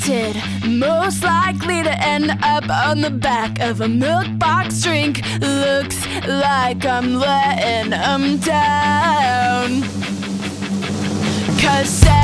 tempted, most likely to end up on the back of a milk box drink. Looks like I'm letting 'em down. 'Cause